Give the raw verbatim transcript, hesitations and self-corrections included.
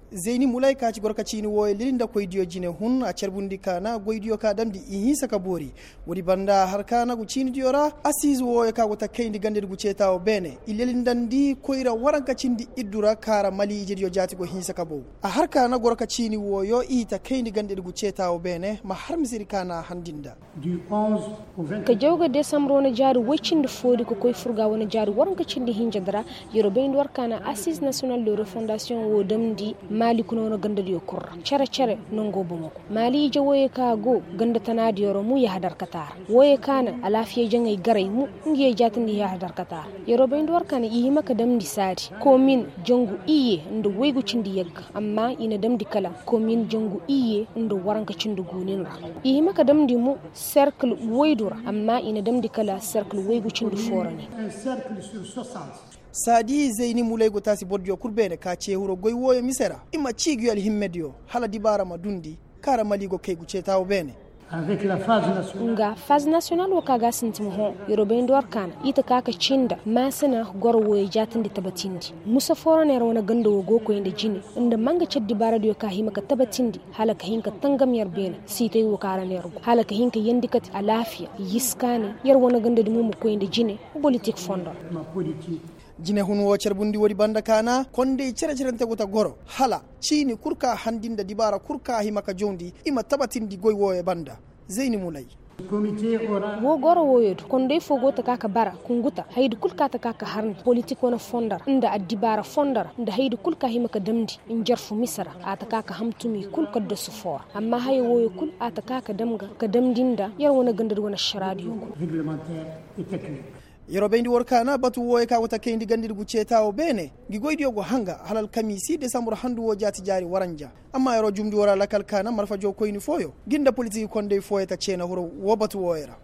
Zaini mulai ka ci gorka cini woye lilinda koy diyo jine hun a cerbundi kana goydiyo ka damdi ihi saka bori wodi banda har kana gu cini diyora asiz woye ka gota kayndi gande gu ceta o bene ilelindandi koyra waranka cindi iddura kara mali jediyo jati go hin saka bo a har kana gorka cini woyo ita kayndi gande gu ceta o bene ma har misiri kana handinda ka jawga decembre na jari wacin da fodi ko koy furga wona jari waranka cindi hinjadara yoro be ndwar kana assise national de refondation wo damdi mali kuno no ganda diyo kurra cere cere nongo bomoko mali je woye ka go ganda tanadi yoro mu ya hadar katar woye kana alafiye jangay garay mu ngiye jatandi ya hadar katar yoro be ndwar kana yi maka damdi sadi ko min jongu iye ndo waygu cindi yegga amma ina damdi kala ko min jongu iye ndo waranka cindi guninra yi maka damdi mu cercle waydura amma ina damdi kala cercle waygu cindi forani sadi zaini mulai go tasi bodjo kurbene ka ce huro goy woyo misera imma cigiyal himmedio hala dibara madundi kara maligo kay gu cetawo bene avec la phase nationale nga phase nationale wo kaga sintim ho yorobe ndor kan ita kaka cinda masana goro woye jatindi tabatindi musa foraner wona gando wo goko inde jini inda manga ceddi baradio ka himaka tabatindi halaka hinka tangam yar bene sitay wo karaner halaka hinka yendikati alafiya yiskane yar wona gando dum ko inde jini politique fondor ma politique jine hun wo cerbundi wodi banda kana konde cere cerente gota goro hala cini kurka handinda dibara kurka himaka jondi ima tabatindi goy woye banda zaini mulai wo goro woyoto konde fo gota kaka bara kunguta haydu kulka ta kaka harni politique wona fondar inda addibara fondar inda haydu kulka himaka damdi in jarfu misara ata kaka hamtumi kulka do sufor amma hay woyo kul ata kaka damga ka damdinda yar wona gandar wona sharadiyo réglementaire et technique yorobe ndi workana batu woye ka wata kayndi gandir gu cetawo bene gi goydiyo go hanga halal kamisi décembre handu wo jati jari waranja amma yoro jumdi wora lakal kana marfa jo koyni foyo ginda politique konde foyeta cena horo wo batu woyera